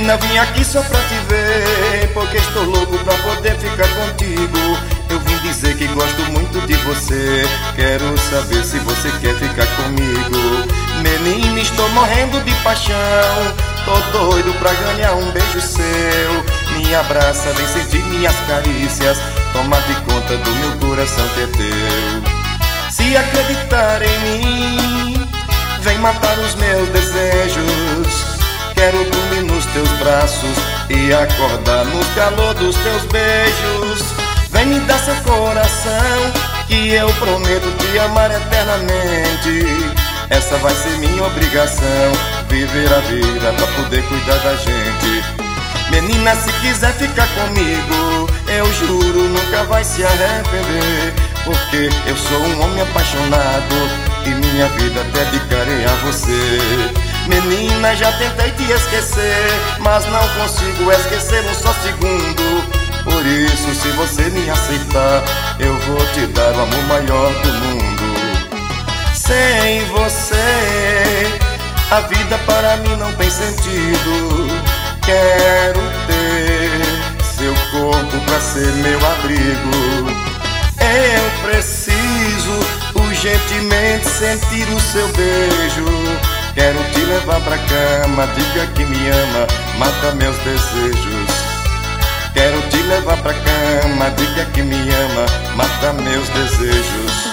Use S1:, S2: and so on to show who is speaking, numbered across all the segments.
S1: Menina, vim aqui só pra te ver, porque estou louco pra poder ficar contigo. Eu vim dizer que gosto muito de você, quero saber se você quer ficar comigo. Menina, estou morrendo de paixão, tô doido pra ganhar um beijo seu. Me abraça, vem sentir minhas carícias, toma de conta do meu coração que é teu. Se acreditar em mim, vem matar os meus desejos. Quero dormir nos teus braços e acordar no calor dos teus beijos. Vem me dar seu coração, que eu prometo te amar eternamente. Essa vai ser minha obrigação, viver a vida pra poder cuidar da gente. Menina, se quiser ficar comigo, eu juro nunca vai se arrepender, porque eu sou um homem apaixonado e minha vida dedicarei a você. Menina, já tentei te esquecer, mas não consigo esquecer um só segundo. Por isso, se você me aceitar, eu vou te dar o amor maior do mundo. Sem você, a vida para mim não tem sentido. Quero ter seu corpo pra ser meu abrigo. Eu preciso urgentemente sentir o seu beijo. Quero te levar pra cama, diga que me ama, mata meus desejos. Quero te levar pra cama, diga que me ama, mata meus desejos.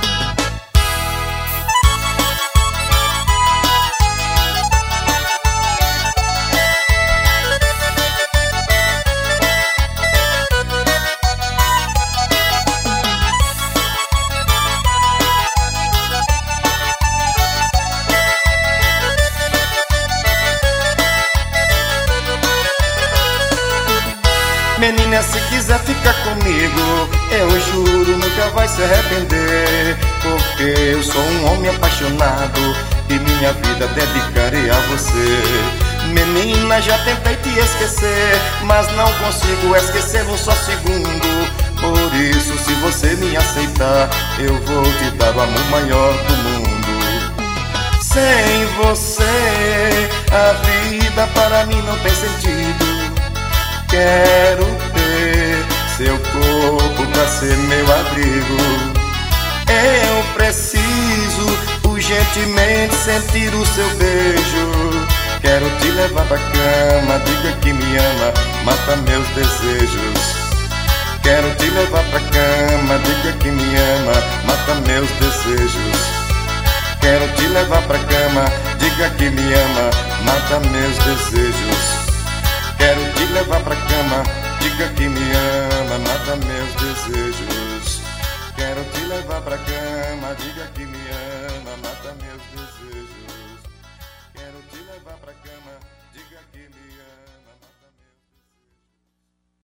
S1: Menina, se quiser ficar comigo, eu juro nunca vai se arrepender, porque eu sou um homem apaixonado e minha vida dedicarei a você. Menina, já tentei te esquecer, mas não consigo esquecer um só segundo. Por isso, se você me aceitar, eu vou te dar o amor maior do mundo. Sem você, a vida para mim não tem sentido. Quero ter seu corpo pra ser meu abrigo. Eu preciso urgentemente sentir o seu beijo. Quero te levar pra cama, diga que me ama, mata meus desejos. Quero te levar pra cama, diga que me ama, mata meus desejos. Quero te levar pra cama, diga que me ama, mata meus desejos. Quero te levar pra cama, diga que me ama, mata meus desejos. Quero te levar pra cama, diga que me ama, mata meus desejos. Quero te levar pra cama, diga que me ama.